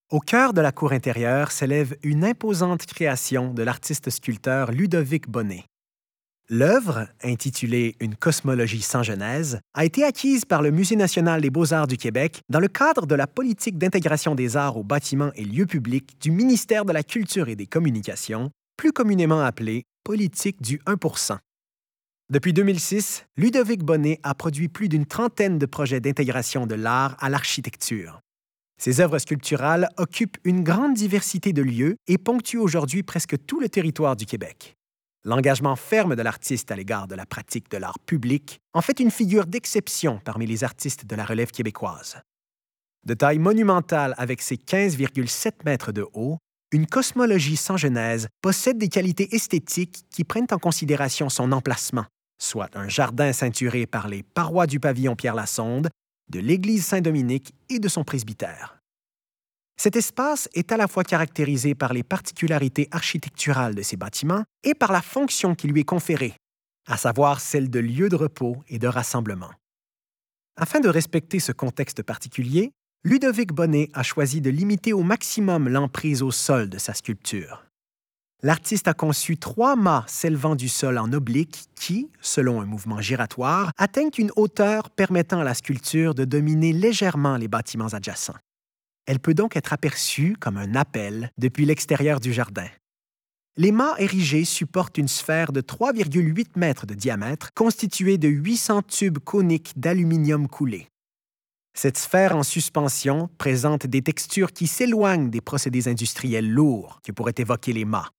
Au cœur de la cour intérieure s'élève une imposante création de l'artiste sculpteur Ludovic Bonnet. L'œuvre, intitulée Une cosmologie sans genèse, a été acquise par le Musée national des beaux-arts du Québec dans le cadre de la politique d'intégration des arts aux bâtiments et lieux publics du ministère de la Culture et des Communications, plus communément appelée politique du 1 %. Depuis 2006, Ludovic Bonnet a produit plus d'une trentaine de projets d'intégration de l'art à l'architecture. Ses œuvres sculpturales occupent une grande diversité de lieux et ponctuent aujourd'hui presque tout le territoire du Québec. L'engagement ferme de l'artiste à l'égard de la pratique de l'art public en fait une figure d'exception parmi les artistes de la relève québécoise. De taille monumentale avec ses 15,7 mètres de haut, Une cosmologie sans genèse possède des qualités esthétiques qui prennent en considération son emplacement, soit un jardin ceinturé par les parois du pavillon Pierre-Lassonde, de l'église Saint-Dominique et de son presbytère. Cet espace est à la fois caractérisé par les particularités architecturales de ses bâtiments et par la fonction qui lui est conférée, à savoir celle de lieu de repos et de rassemblement. Afin de respecter ce contexte particulier, Ludovic Bonnet a choisi de limiter au maximum l'emprise au sol de sa sculpture. L'artiste a conçu 3 mâts s'élevant du sol en oblique qui, selon un mouvement giratoire, atteignent une hauteur permettant à la sculpture de dominer légèrement les bâtiments adjacents. Elle peut donc être aperçue comme un appel depuis l'extérieur du jardin. Les mâts érigés supportent une sphère de 3,8 mètres de diamètre constituée de 800 tubes coniques d'aluminium coulé. Cette sphère en suspension présente des textures qui s'éloignent des procédés industriels lourds que pourraient évoquer les mâts.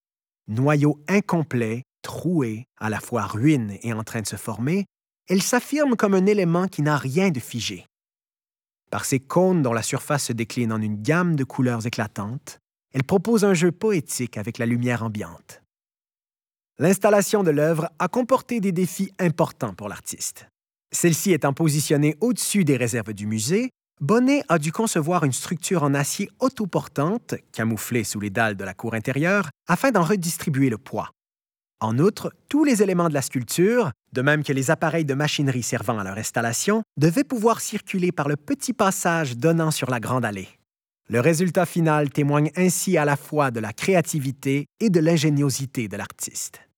Noyau incomplet, troué, à la fois ruine et en train de se former, elle s'affirme comme un élément qui n'a rien de figé. Par ses cônes dont la surface se décline en une gamme de couleurs éclatantes, elle propose un jeu poétique avec la lumière ambiante. L'installation de l'œuvre a comporté des défis importants pour l'artiste. Celle-ci étant positionnée au-dessus des réserves du musée, Bonnet a dû concevoir une structure en acier autoportante, camouflée sous les dalles de la cour intérieure, afin d'en redistribuer le poids. En outre, tous les éléments de la sculpture, de même que les appareils de machinerie servant à leur installation, devaient pouvoir circuler par le petit passage donnant sur la grande allée. Le résultat final témoigne ainsi à la fois de la créativité et de l'ingéniosité de l'artiste.